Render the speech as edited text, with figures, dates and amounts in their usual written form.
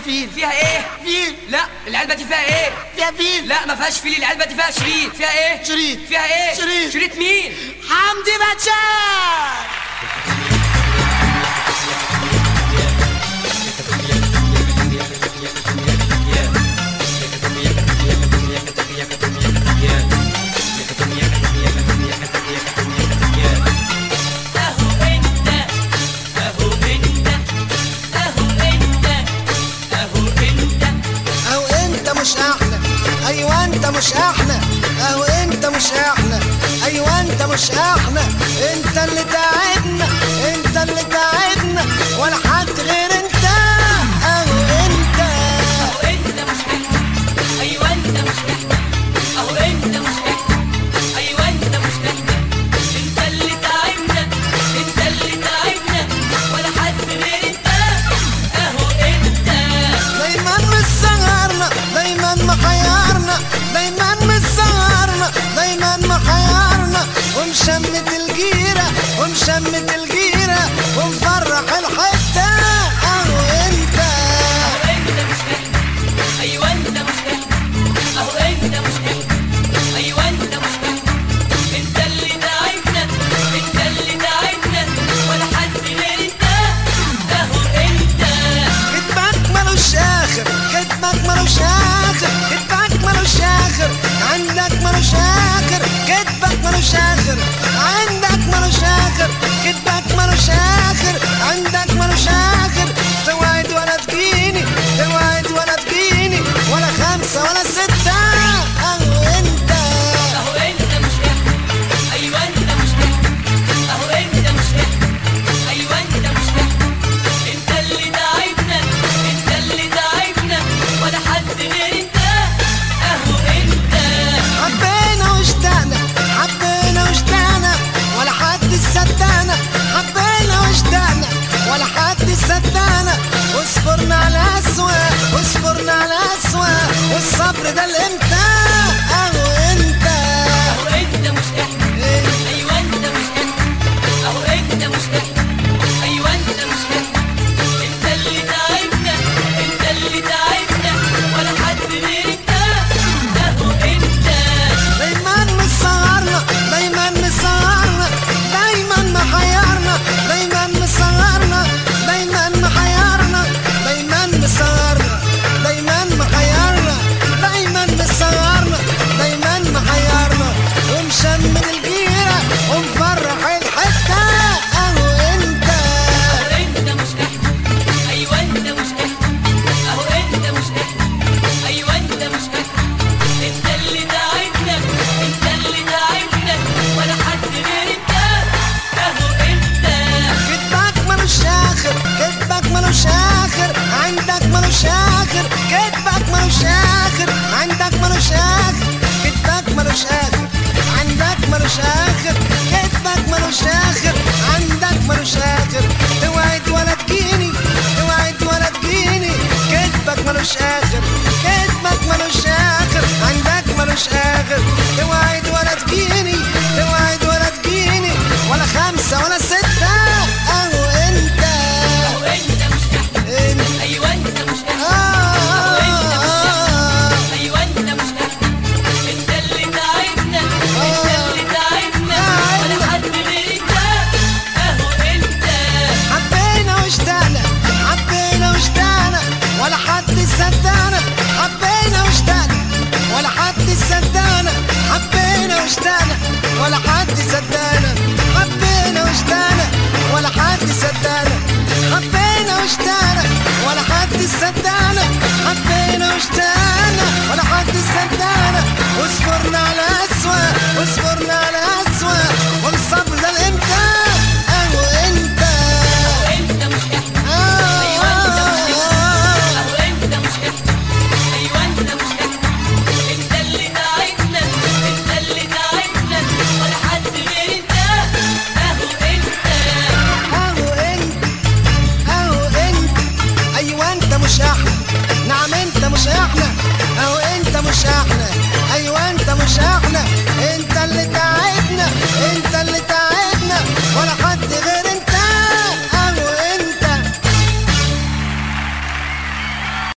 فيل. فيها ايه؟ فيل. لا العلبة دي فيها ايه؟ فيها فيل. لا ما فيهاش فيل، العلبة دي فيها شريط. فيها ايه؟ شريط. فيها ايه؟ شريط. شريط مين؟ حمدي باتشار. مش احنا، ايوه انت مش احنا، اهو انت مش احنا، ايوه انت مش احنا، انت اللي تعبنا، انت اللي تعبنا، ولا حد غير انت، اهو انت. اهو انت مش احنا، ايوه انت مش احنا، اهو انت مش احنا، ايوه انت مش احنا، انت اللي تعبنا، انت اللي تعبنا، ولا حد غير انت، اهو انت. دايما مسهرنا، دايما محيرنا، دايما مسهرنا، دايما محيرنا، ومشمت الجيرة، ومشمت الجيرة، ومفرح الحتة، اهو انت. اهو انت مش احنا، ايوه انت مش احنا، اهو انت مش احنا، ايوه انت مش احنا، انت اللي تعبنا، انت اللي تعبنا، ولا حد غير انت، اهو انت. كدبك ملوش اخر، كدبك ملوش اخر، كدبك ملوش اخر، عندك ملوش اخر، كدبك ملوش اخر، عندك ملوش اخر، كدبك ملوش اخر، عندك ملوش اخر، توعد ولا تجيني، توعد ولا تجيني، ولا خمسة ولا ستة، اهو انت. اهو انت مش احنا، ايوه انت مش احنا، اهو انت مش احنا، ايوه انت مش احنا، انت اللي تعبنا، انت اللي تعبنا، ولا حد غير انت، اهو انت. حبينا واشتقنا، حبينا واشتقنا، ولا حد صدقنا، حبينا واشتقنا، ولا حد صدقنا، واصبرنا على أسوأ، واصبرنا على أسوأ، والصبر ده الامتى، اهو انت. اهو انت مش احنا، ايوه انت مش احنا، اهو انت مش احنا، ايوه انت مش احنا، انت اللي تعبنا، انت اللي تعبنا، ولا حد غير انت، اهو انت. دايما مسهرنا، دايما مسهرنا، دايما محيرنا، دايما مسهرنا، دايما محيرنا، دايما مسهرنا، دايما محيرنا، دايما مسهرنا، دايما محيرنا، ومشمل الجيرة، ومفرح الحتة، اهو انت. اهو انت مش احنا، ايوه انت مش احنا، اهو انت مش احنا، ايوه انت مش احنا، انت اللي تعبنا، انت اللي تعبنا، ولا حد غير انت، اهو انت. كدبك ملوش اخر، كدبك ملوش اخر، عندك ملوش اخر، كدبك ملوش اخر، عندك ملوش اخر، كدبك ملوش اخر، عندك ملوش اخر، كدبك ملوش اخر، عندك ملوش اخر، توعد ولا تجيني، توعد ولا تجيني، كدبك ملوش اخر.